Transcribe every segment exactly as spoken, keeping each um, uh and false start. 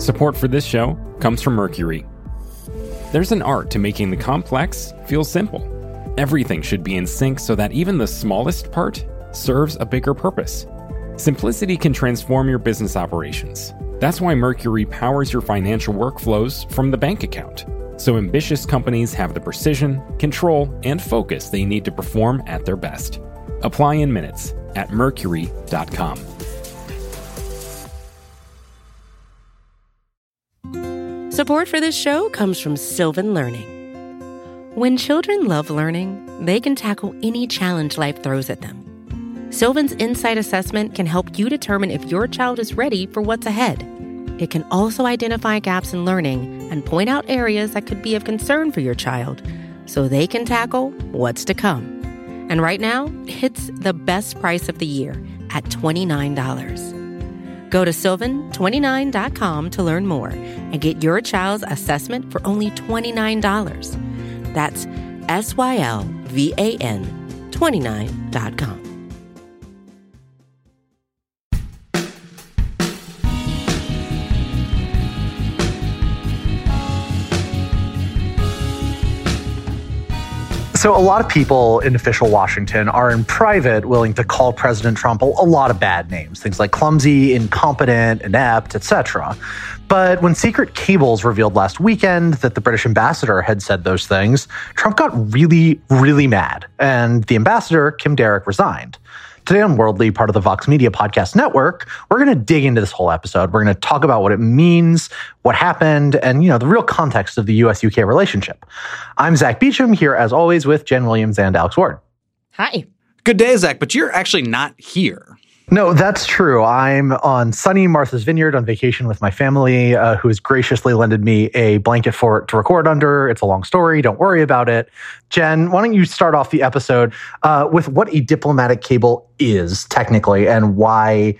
Support for this show comes from Mercury. There's an art to making the complex feel simple. Everything should be in sync so that even the smallest part serves a bigger purpose. Simplicity can transform your business operations. That's why Mercury powers your financial workflows from the bank account, so ambitious companies have the precision, control, and focus they need to perform at their best. Apply in minutes at mercury dot com. Support for this show comes from Sylvan Learning. When children love learning, they can tackle any challenge life throws at them. Sylvan's Insight Assessment can help you determine if your child is ready for what's ahead. It can also identify gaps in learning and point out areas that could be of concern for your child so they can tackle what's to come. And right now, it's the best price of the year at twenty-nine dollars. Go to sylvan twenty-nine dot com to learn more and get your child's assessment for only twenty-nine dollars. That's S Y L V A N twenty-nine dot com. So a lot of people in official Washington are in private willing to call President Trump a lot of bad names, things like clumsy, incompetent, inept, et cetera. But when secret cables revealed last weekend that the British ambassador had said those things, Trump got really, really mad, and the ambassador, Kim Darroch, resigned. Today on Worldly, part of the Vox Media Podcast Network, we're going to dig into this whole episode. We're going to talk about what it means, what happened, and, you know, the real context of the U S U K relationship. I'm Zach Beecham, here as always with Jen Williams and Alex Ward. Hi. Good day, Zach, but you're actually not here. No, that's true. I'm on sunny Martha's Vineyard on vacation with my family, uh, who has graciously lended me a blanket fort to record under. It's a long story. Don't worry about it. Jen, why don't you start off the episode uh, with what a diplomatic cable is technically and why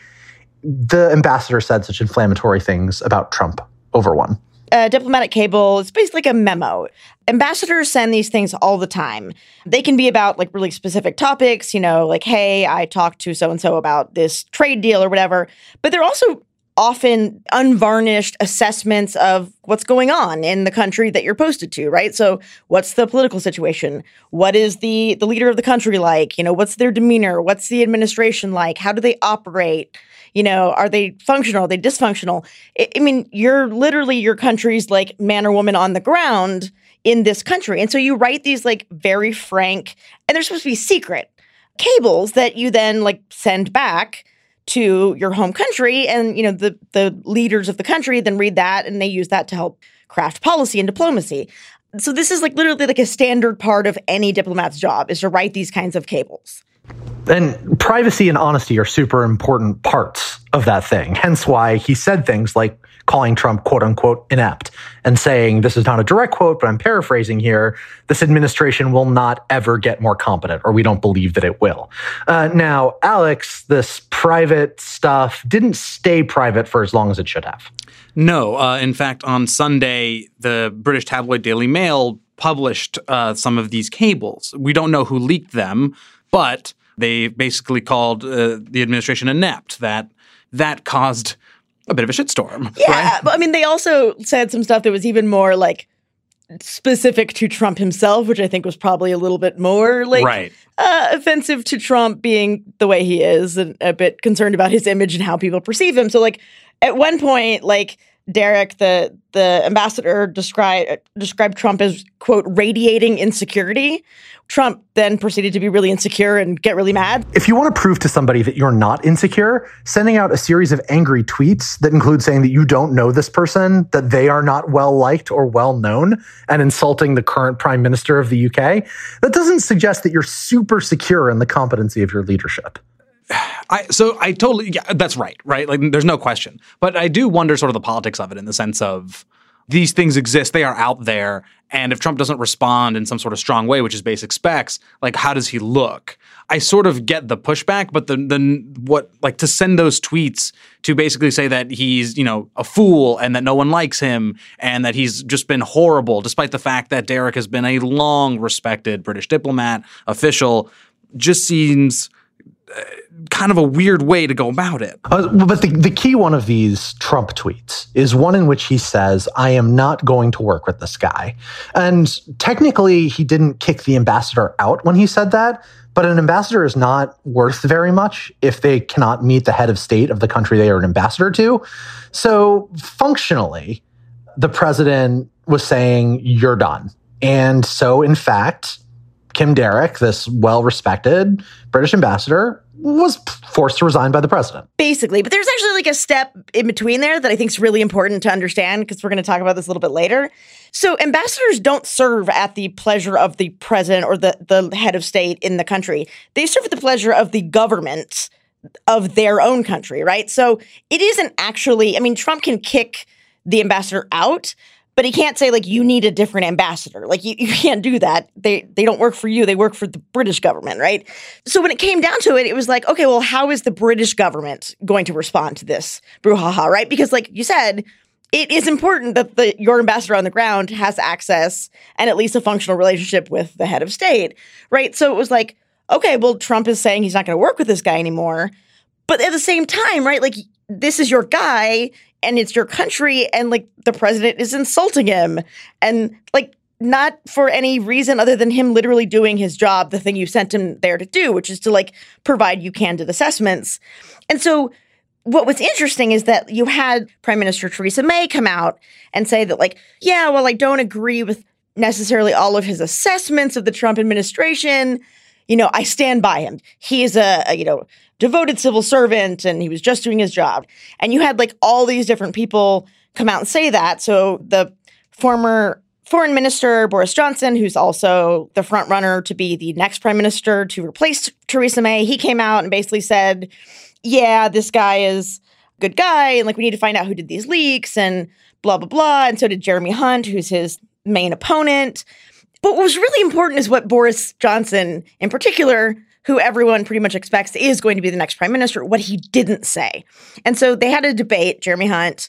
the ambassador said such inflammatory things about Trump over one. A diplomatic cable is basically like a memo. Ambassadors send these things all the time. They can be about like really specific topics, you know, like, hey, I talked to so-and-so about this trade deal or whatever. But they're also often unvarnished assessments of what's going on in the country that you're posted to, right? So what's the political situation? What is the, the leader of the country like? You know, what's their demeanor? What's the administration like? How do they operate? You know, are they functional? Are they dysfunctional? I, I mean, you're literally your country's like man or woman on the ground in this country. And so you write these like very frank, and they're supposed to be secret cables that you then like send back to your home country. And, you know, the, the leaders of the country then read that and they use that to help craft policy and diplomacy. So this is like literally like a standard part of any diplomat's job is to write these kinds of cables. And privacy and honesty are super important parts of that thing. Hence why he said things like calling Trump, quote unquote, inept and saying, this is not a direct quote, but I'm paraphrasing here, this administration will not ever get more competent, or we don't believe that it will. Uh, now, Alex, this private stuff didn't stay private for as long as it should have. No. Uh, in fact, on Sunday, the British tabloid Daily Mail published uh, some of these cables. We don't know who leaked them, but they basically called uh, the administration inept. That that caused a bit of a shitstorm. Yeah, right? But I mean, they also said some stuff that was even more like specific to Trump himself, which I think was probably a little bit more like right. uh, offensive to Trump being the way he is and a bit concerned about his image and how people perceive him. So like at one point, like Darroch, the the ambassador, described described Trump as, quote, radiating insecurity. Trump then proceeded to be really insecure and get really mad. If you want to prove to somebody that you're not insecure, sending out a series of angry tweets that include saying that you don't know this person, that they are not well-liked or well-known, and insulting the current prime minister of the U K, that doesn't suggest that you're super secure in the competency of your leadership. I, so I totally, yeah, that's right, right? Like, there's no question. But I do wonder sort of the politics of it in the sense of these things exist, they are out there, and if Trump doesn't respond in some sort of strong way, which is basic specs, like, how does he look? I sort of get the pushback, but the, the what, like, to send those tweets to basically say that he's, you know, a fool and that no one likes him and that he's just been horrible, despite the fact that Darroch has been a long respected British diplomat, official, just seems kind of a weird way to go about it. Uh, but the, the key one of these Trump tweets is one in which he says, I am not going to work with this guy. And technically, he didn't kick the ambassador out when he said that. But an ambassador is not worth very much if they cannot meet the head of state of the country they are an ambassador to. So functionally, the president was saying, you're done. And so, in fact, Kim Darroch, this well-respected British ambassador, was forced to resign by the president. Basically. But there's actually like a step in between there that I think is really important to understand, because we're going to talk about this a little bit later. So ambassadors don't serve at the pleasure of the president or the, the head of state in the country. They serve at the pleasure of the government of their own country, right? So it isn't actually, I mean, Trump can kick the ambassador out, but he can't say, like, you need a different ambassador. Like, you, you can't do that. They they don't work for you. They work for the British government, right? So when it came down to it, it was like, okay, well, how is the British government going to respond to this brouhaha, right? Because like you said, it is important that the your ambassador on the ground has access and at least a functional relationship with the head of state, right? So it was like, okay, well, Trump is saying he's not going to work with this guy anymore. But at the same time, right, like, this is your guy and it's your country, and like the president is insulting him, and like not for any reason other than him literally doing his job, the thing you sent him there to do, which is to like provide you candid assessments. And so what was interesting is that you had Prime Minister Theresa May come out and say that, like, yeah, well, I don't agree with necessarily all of his assessments of the Trump administration. You know, I stand by him. He is a, a, you know, devoted civil servant, and he was just doing his job. And you had like all these different people come out and say that. So the former foreign minister, Boris Johnson, who's also the front runner to be the next prime minister to replace Theresa May, he came out and basically said, yeah, this guy is a good guy, and like we need to find out who did these leaks and blah, blah, blah. And so did Jeremy Hunt, who's his main opponent. But what was really important is what Boris Johnson in particular, who everyone pretty much expects is going to be the next prime minister, what he didn't say. And so they had a debate, Jeremy Hunt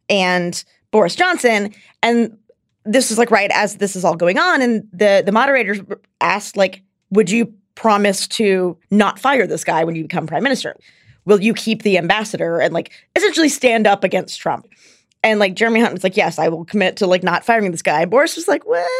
and Boris Johnson, and this was like right as this is all going on, and the, the moderators asked, like, would you promise to not fire this guy when you become prime minister? Will you keep the ambassador and like essentially stand up against Trump? And like Jeremy Hunt was like, yes, I will commit to like not firing this guy. And Boris was like, well,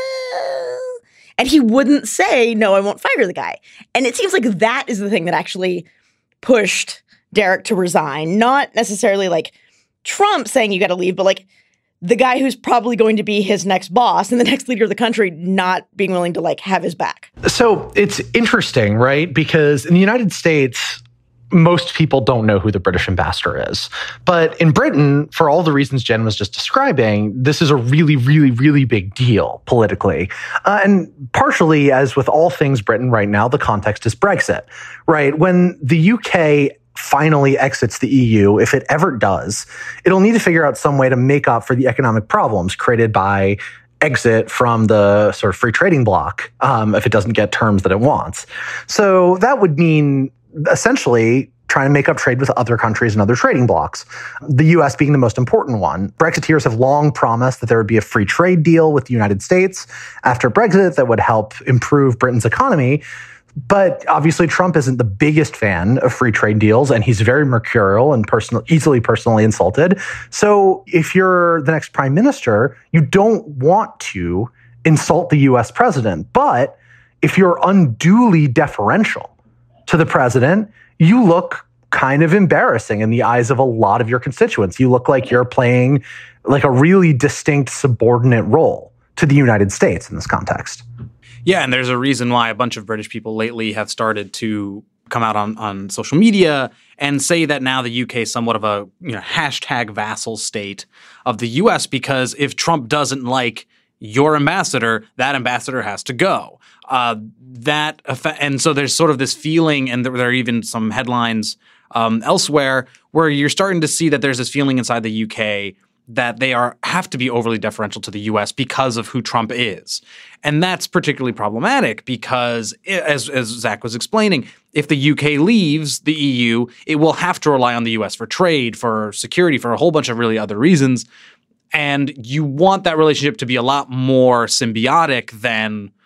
and he wouldn't say, no, I won't fire the guy. And it seems like that is the thing that actually pushed Darroch to resign. Not necessarily like Trump saying you got to leave, but like the guy who's probably going to be his next boss and the next leader of the country not being willing to like have his back. So it's interesting, right? Because in the United States, most people don't know who the British ambassador is. But in Britain, for all the reasons Jen was just describing, this is a really, really, really big deal politically. Uh, and partially, as with all things Britain right now, the context is Brexit, right? When the U K finally exits the E U, if it ever does, it'll need to figure out some way to make up for the economic problems created by exit from the sort of free trading bloc um, if it doesn't get terms that it wants. So that would mean essentially trying to make up trade with other countries and other trading blocs, the U S being the most important one. Brexiteers have long promised that there would be a free trade deal with the United States after Brexit that would help improve Britain's economy. But obviously, Trump isn't the biggest fan of free trade deals, and he's very mercurial and personal, easily personally insulted. So if you're the next prime minister, you don't want to insult the U S president. But if you're unduly deferential to the president, you look kind of embarrassing in the eyes of a lot of your constituents. You look like you're playing like a really distinct subordinate role to the United States in this context. Yeah, and there's a reason why a bunch of British people lately have started to come out on, on social media and say that now the U K is somewhat of a, you know, hashtag vassal state of the U S, because if Trump doesn't like your ambassador, that ambassador has to go. Uh, that and so there's sort of this feeling, and there are even some headlines um, elsewhere where you're starting to see that there's this feeling inside the U K that they are have to be overly deferential to the U S because of who Trump is. And that's particularly problematic because, as, as Zach was explaining, if the U K leaves the E U, it will have to rely on the U S for trade, for security, for a whole bunch of really other reasons. And you want that relationship to be a lot more symbiotic than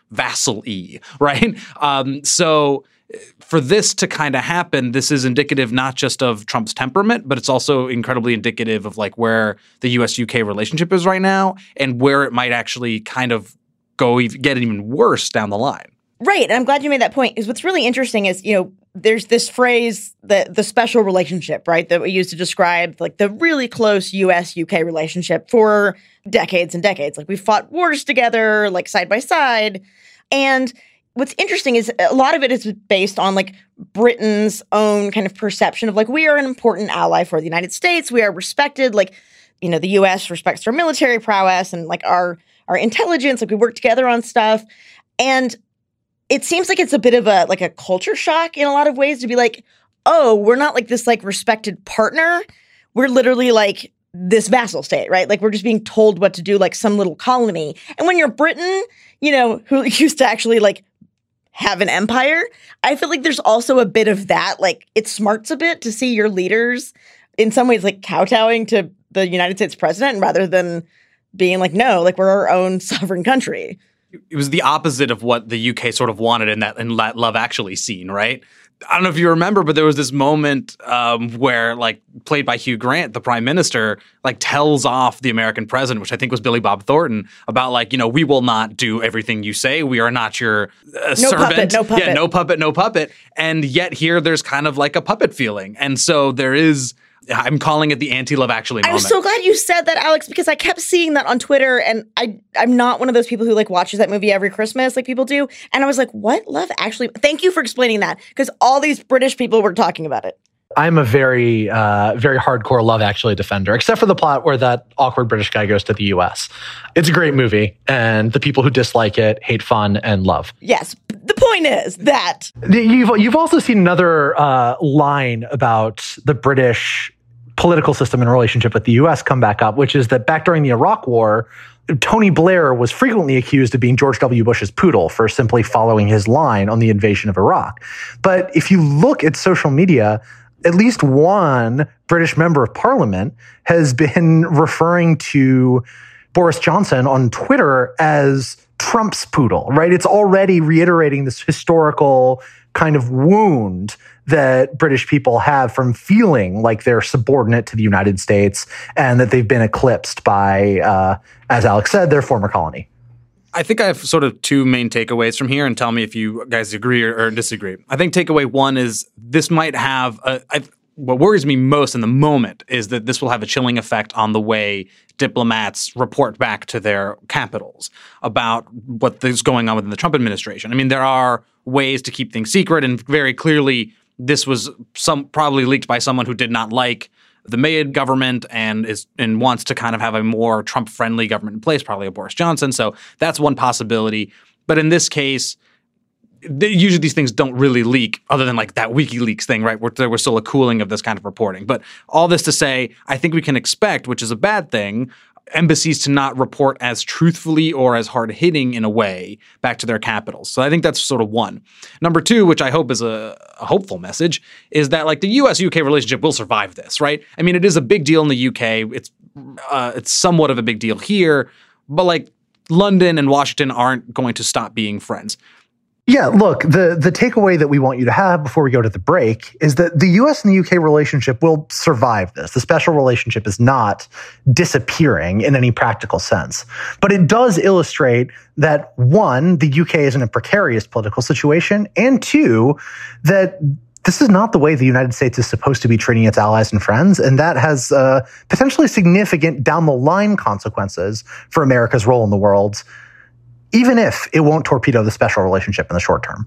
vassal-y, right? Um, so for this to kind of happen, this is indicative not just of Trump's temperament, but it's also incredibly indicative of like where the U S U K relationship is right now and where it might actually kind of go even, get even worse down the line. Right. And I'm glad you made that point, because what's really interesting is, you know, there's this phrase, the the special relationship, right, that we use to describe like the really close U S U K relationship for decades and decades. Like we fought wars together, like side by side. And what's interesting is a lot of it is based on like Britain's own kind of perception of like, we are an important ally for the United States. We are respected. Like, you know, the U S respects our military prowess and like our our intelligence. Like we work together on stuff. And it seems like it's a bit of a like a culture shock in a lot of ways to be like, oh, we're not like this like respected partner. We're literally like this vassal state, right? Like we're just being told what to do like some little colony. And when you're Britain, you know, who used to actually like have an empire, I feel like there's also a bit of that. Like it smarts a bit to see your leaders in some ways like kowtowing to the United States president rather than being like, no, like we're our own sovereign country. It was the opposite of what the U K sort of wanted in that in that Love Actually scene, right? I don't know if you remember, but there was this moment um, where, like, played by Hugh Grant, the prime minister, like, tells off the American president, which I think was Billy Bob Thornton, about, like, you know, we will not do everything you say. We are not your uh, no servant. Puppet, no puppet. Yeah, no puppet, no puppet. And yet here there's kind of like a puppet feeling. And so there is... I'm calling it the anti-Love Actually moment. I'm so glad you said that, Alex, because I kept seeing that on Twitter, and I, I'm not one of those people who, like, watches that movie every Christmas like people do. And I was like, what? Love Actually? Thank you for explaining that, because all these British people were talking about it. I'm a very, uh, very hardcore Love Actually defender, except for the plot where that awkward British guy goes to the U S. It's a great movie, and the people who dislike it hate fun and love. Yes. The point is that... You've, you've also seen another uh, line about the British political system in relationship with the U S come back up, which is that back during the Iraq War, Tony Blair was frequently accused of being George W. Bush's poodle for simply following his line on the invasion of Iraq. But if you look at social media, at least one British member of parliament has been referring to Boris Johnson on Twitter as Trump's poodle, right? It's already reiterating this historical kind of wound that British people have from feeling like they're subordinate to the United States and that they've been eclipsed by, uh, as Alex said, their former colony. I think I have sort of two main takeaways from here, and tell me if you guys agree or, or disagree. I think takeaway one is this might have a, I, what worries me most in the moment is that this will have a chilling effect on the way diplomats report back to their capitals about what is going on within the Trump administration. I mean, there are ways to keep things secret, and very clearly this was some probably leaked by someone who did not like the May government and is and wants to kind of have a more Trump-friendly government in place, probably a Boris Johnson. So that's one possibility. But in this case, they, usually these things don't really leak other than like that WikiLeaks thing, right, where there was still a cooling of this kind of reporting. But all this to say, I think we can expect, which is a bad thing, embassies to not report as truthfully or as hard-hitting in a way back to their capitals. So I think that's sort of one. Number two, which I hope is a, a hopeful message, is that like the U S U K relationship will survive this, right? I mean, it is a big deal in the U K. It's uh, it's somewhat of a big deal here, but like London and Washington aren't going to stop being friends. Yeah, look, the, the takeaway that we want you to have before we go to the break is that the U S and the U K relationship will survive this. The special relationship is not disappearing in any practical sense. But it does illustrate that, one, the U K is in a precarious political situation, and two, that this is not the way the United States is supposed to be treating its allies and friends, and that has uh, potentially significant down-the-line consequences for America's role in the world, even if it won't torpedo the special relationship in the short term.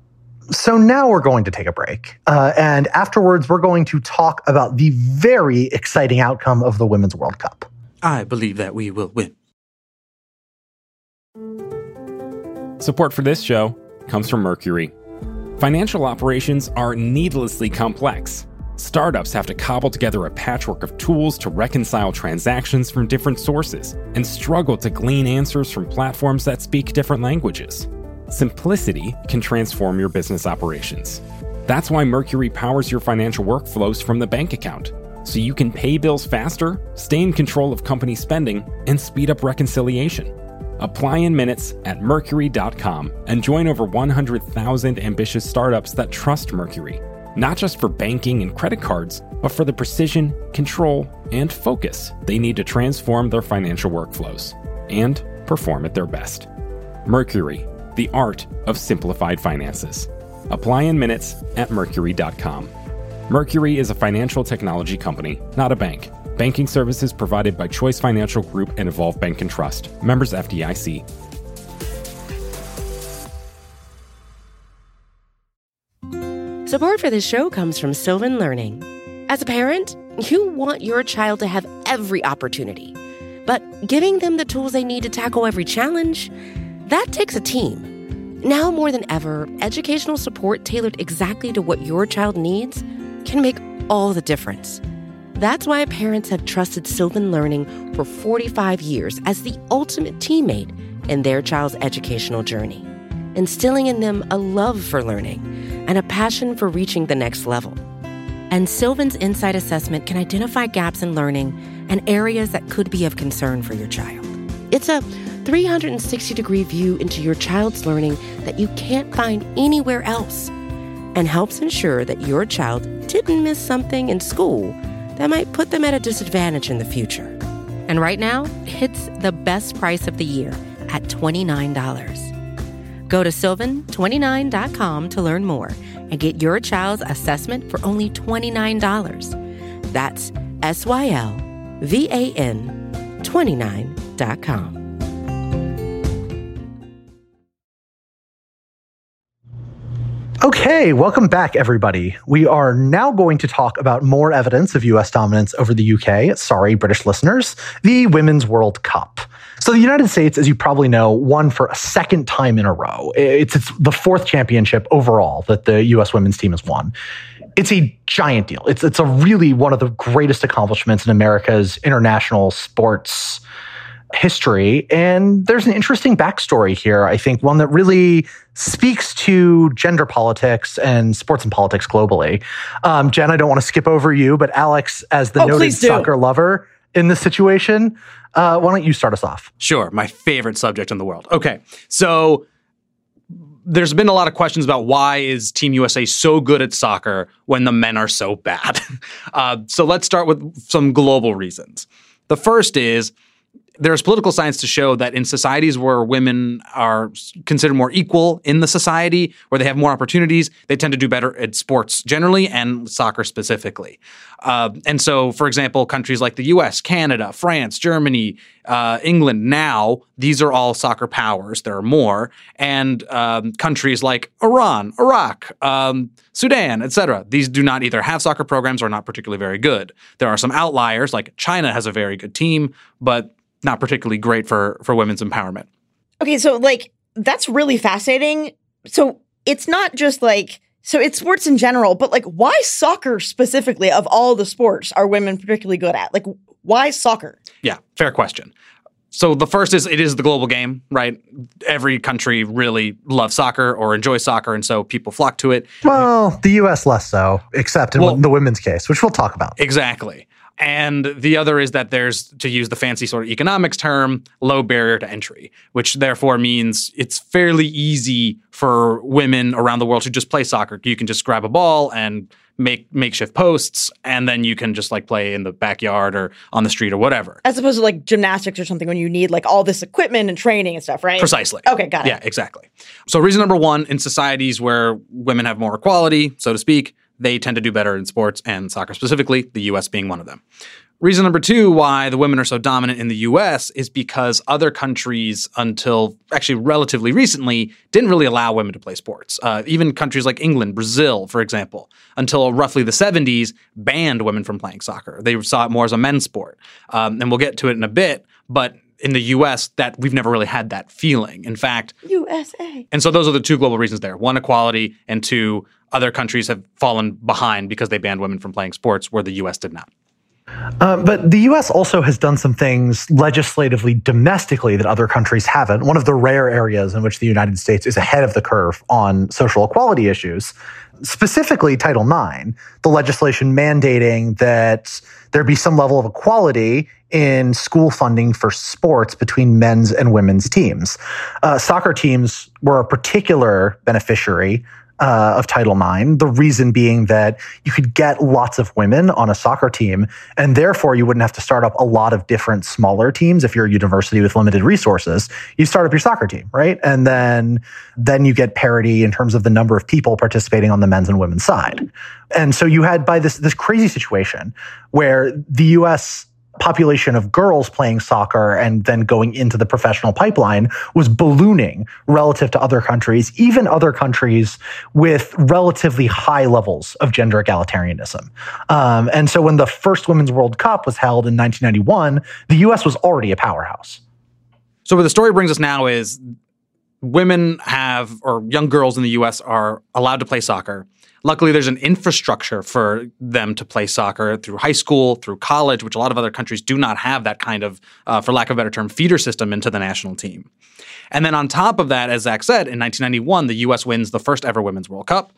So now we're going to take a break. Uh, and afterwards, we're going to talk about the very exciting outcome of the Women's World Cup. I believe that we will win. Support for this show comes from Mercury. Financial operations are needlessly complex. Startups have to cobble together a patchwork of tools to reconcile transactions from different sources and struggle to glean answers from platforms that speak different languages. Simplicity can transform your business operations. That's why Mercury powers your financial workflows from the bank account, so you can pay bills faster, stay in control of company spending, and speed up reconciliation. Apply in minutes at Mercury dot com and join over one hundred thousand ambitious startups that trust Mercury, not just for banking and credit cards, but for the precision, control, and focus they need to transform their financial workflows and perform at their best. Mercury, the art of simplified finances. Apply in minutes at Mercury dot com. Mercury is a financial technology company, not a bank. Banking services provided by Choice Financial Group and Evolve Bank and Trust. Members F D I C. Support for this show comes from Sylvan Learning. As a parent, you want your child to have every opportunity. But giving them the tools they need to tackle every challenge, that takes a team. Now more than ever, educational support tailored exactly to what your child needs can make all the difference. That's why parents have trusted Sylvan Learning for forty-five years as the ultimate teammate in their child's educational journey, instilling in them a love for learning and a passion for reaching the next level. And Sylvan's Insight Assessment can identify gaps in learning and areas that could be of concern for your child. It's a three hundred sixty degree view into your child's learning that you can't find anywhere else, and helps ensure that your child didn't miss something in school that might put them at a disadvantage in the future. And right now, it's the best price of the year at twenty-nine dollars. Go to sylvan twenty-nine dot com to learn more and get your child's assessment for only twenty-nine dollars. That's S Y L V A N twenty-nine dot com. Okay, welcome back, everybody. We are now going to talk about more evidence of U S dominance over the U K. Sorry, British listeners. The Women's World Cup. So the United States, as you probably know, won for a second time in a row. It's, it's the fourth championship overall that the U S women's team has won. It's a giant deal. It's, it's a really one of the greatest accomplishments in America's international sports history. And there's an interesting backstory here, I think, one that really speaks to gender politics and sports and politics globally. Um, Jen, I don't want to skip over you, but Alex, as the Oh, noted please do. soccer lover in this situation, uh, why don't you start us off? Sure. My favorite subject in the world. Okay. So there's been a lot of questions about why is Team U S A so good at soccer when the men are so bad? uh, so let's start with some global reasons. The first is there's political science to show that in societies where women are considered more equal in the society, where they have more opportunities, they tend to do better at sports generally and soccer specifically. Uh, and so, for example, countries like the U S, Canada, France, Germany, uh, England, now, these are all soccer powers. There are more. And um, countries like Iran, Iraq, um, Sudan, et cetera, these do not either have soccer programs or are not particularly very good. There are some outliers, like China has a very good team, but not particularly great for, for women's empowerment. Okay, so like that's really fascinating. So it's not just like, so it's sports in general, but like why soccer specifically of all the sports are women particularly good at? Like why soccer? Yeah, fair question. So the first is it is the global game, right? Every country really loves soccer or enjoys soccer, and so people flock to it. Well, the U S less so, except in Well, the women's case, which we'll talk about. Exactly. And the other is that there's, to use the fancy sort of economics term, low barrier to entry, which therefore means it's fairly easy for women around the world to just play soccer. You can just grab a ball and make makeshift posts, and then you can just like play in the backyard or on the street or whatever. As opposed to like gymnastics or something when you need like all this equipment and training and stuff, right? Precisely. Okay, got it. Yeah, exactly. So reason number one, in societies where women have more equality, so to speak, they tend to do better in sports and soccer specifically, the U S being one of them. Reason number two why the women are so dominant in the U S is because other countries, until actually relatively recently, didn't really allow women to play sports. Uh, even countries like England, Brazil, for example, until roughly the seventies, banned women from playing soccer. They saw it more as a men's sport. Um, and we'll get to it in a bit, but in the U S, that we've never really had that feeling. In fact, U S A. And so those are the two global reasons there. One, equality, and two, other countries have fallen behind because they banned women from playing sports where the U S did not. Um, but the U S also has done some things legislatively, domestically, that other countries haven't. One of the rare areas in which the United States is ahead of the curve on social equality issues. specifically Title nine, the legislation mandating that there be some level of equality in school funding for sports between men's and women's teams. Uh, soccer teams were a particular beneficiary uh, of Title nine, the reason being that you could get lots of women on a soccer team, and therefore you wouldn't have to start up a lot of different smaller teams. If you're a university with limited resources, you start up your soccer team, right? And then, then you get parity in terms of the number of people participating on the men's and women's side. And so you had by this, this crazy situation where the U S population of girls playing soccer and then going into the professional pipeline was ballooning relative to other countries, even other countries with relatively high levels of gender egalitarianism. Um, and so when the first Women's World Cup was held in nineteen ninety-one, the U S was already a powerhouse. So where the story brings us now is women have, or young girls in the U S are allowed to play soccer. Luckily, there's an infrastructure for them to play soccer through high school, through college, which a lot of other countries do not have that kind of, uh, for lack of a better term, feeder system into the national team. And then on top of that, as Zach said, in nineteen ninety-one, the U S wins the first ever Women's World Cup.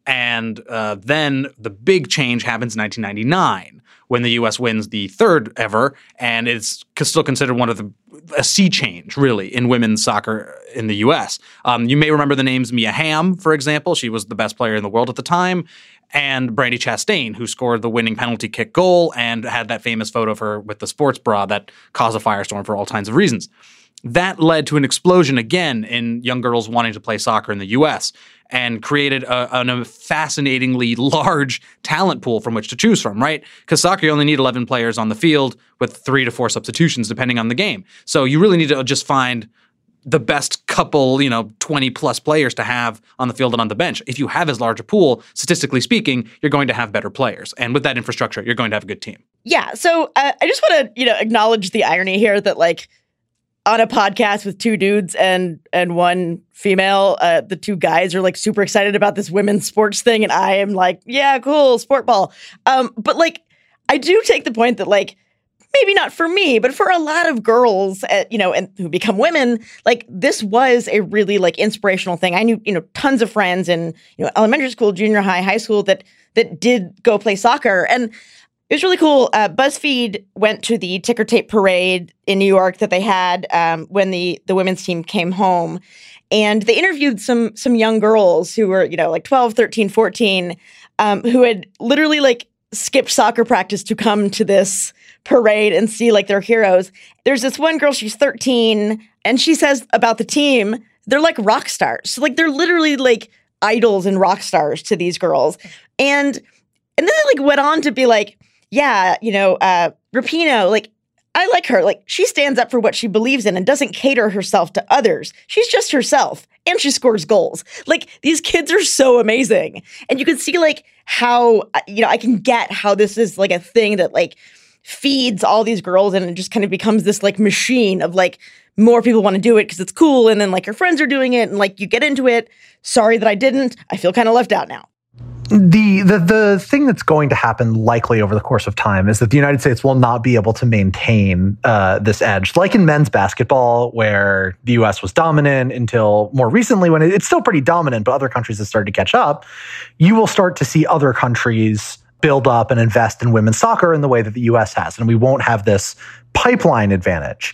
And uh, then the big change happens in nineteen ninety-nine, when the U S wins the third ever, and it's still considered one of the a sea change, really, in women's soccer in the U S. Um, you may remember the names Mia Hamm, for example. She was the best player in the world at the time, and Brandi Chastain, who scored the winning penalty kick goal and had that famous photo of her with the sports bra that caused a firestorm for all kinds of reasons. That led to an explosion again in young girls wanting to play soccer in the U S and created a, a fascinatingly large talent pool from which to choose from, right? Because soccer, you only need eleven players on the field with three to four substitutions depending on the game. So you really need to just find the best couple, you know, twenty plus players to have on the field and on the bench. If you have as large a pool, statistically speaking, you're going to have better players. And with that infrastructure, you're going to have a good team. Yeah. So uh, I just want to, you know, acknowledge the irony here that, like, on a podcast with two dudes and and one female, uh, the two guys are like super excited about this women's sports thing, and I am like, yeah, cool, sport ball. Um, but like, I do take the point that, like, maybe not for me, but for a lot of girls, uh, you know, and who become women, like, this was a really like inspirational thing. I knew, you know, tons of friends in, you know, elementary school, junior high, high school that that did go play soccer. And it was really cool. Uh, BuzzFeed went to the ticker tape parade in New York that they had um, when the the women's team came home. And they interviewed some some young girls who were, you know, like twelve, thirteen, fourteen, um, who had literally like skipped soccer practice to come to this parade and see like their heroes. There's this one girl, she's thirteen, and she says about the team, they're like rock stars. So, like, they're literally like idols and rock stars to these girls. And and then they like went on to be like, yeah, you know, uh, Rapinoe, like, I like her. Like, she stands up for what she believes in and doesn't cater herself to others. She's just herself, and she scores goals. Like, these kids are so amazing. And you can see, like, how, you know, I can get how this is, like, a thing that, like, feeds all these girls, and it just kind of becomes this, like, machine of, like, more people want to do it because it's cool, and then, like, your friends are doing it, and, like, you get into it. Sorry that I didn't. I feel kind of left out now. The, the the thing that's going to happen likely over the course of time is that the United States will not be able to maintain uh, this edge. Like in men's basketball, where the U S was dominant until more recently, when it, it's still pretty dominant, but other countries have started to catch up, you will start to see other countries build up and invest in women's soccer in the way that the U S has. And we won't have this pipeline advantage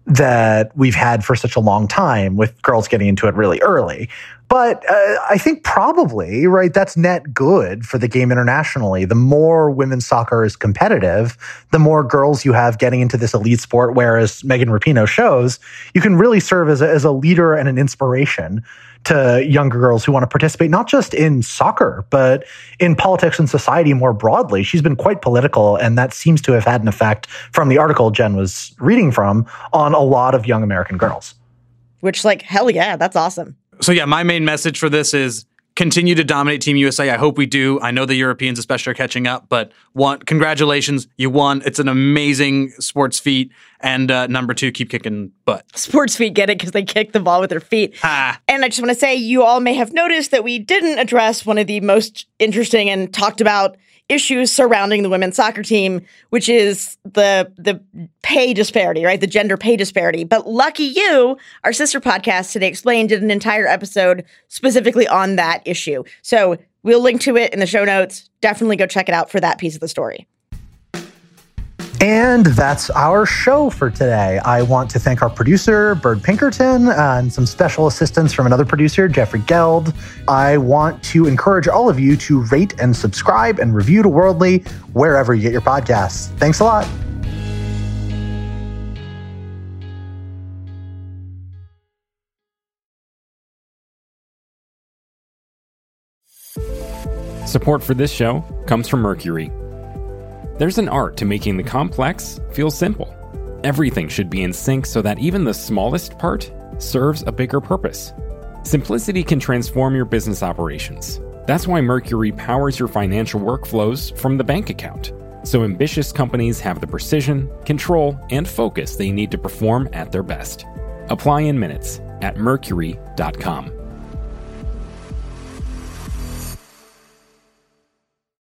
that we've had for such a long time with girls getting into it really early. But uh, I think probably, right, that's net good for the game internationally. The more women's soccer is competitive, the more girls you have getting into this elite sport, whereas Megan Rapinoe shows, you can really serve as a, as a leader and an inspiration to younger girls who want to participate, not just in soccer, but in politics and society more broadly. She's been quite political, and that seems to have had an effect from the article Jen was reading from on a lot of young American girls. Which, like, hell yeah, that's awesome. So yeah, my main message for this is continue to dominate Team U S A. I hope we do. I know the Europeans especially are catching up, but one, congratulations, you won. It's an amazing sports feat. And uh, number two, keep kicking butt. Sports feet, get it, because they kick the ball with their feet. Ah. And I just want to say, you all may have noticed that we didn't address one of the most interesting and talked about issues surrounding the women's soccer team, which is the the pay disparity, right? The gender pay disparity. But Lucky You, our sister podcast, Today Explained, did an entire episode specifically on that issue. So we'll link to it in the show notes. Definitely go check it out for that piece of the story. And that's our show for today. I want to thank our producer, Bird Pinkerton, uh, and some special assistance from another producer, Jeffrey Geld. I want to encourage all of you to rate and subscribe and review to Worldly wherever you get your podcasts. Thanks a lot. Support for this show comes from Mercury. There's an art to making the complex feel simple. Everything should be in sync so that even the smallest part serves a bigger purpose. Simplicity can transform your business operations. That's why Mercury powers your financial workflows from the bank account, so ambitious companies have the precision, control, and focus they need to perform at their best. Apply in minutes at mercury dot com.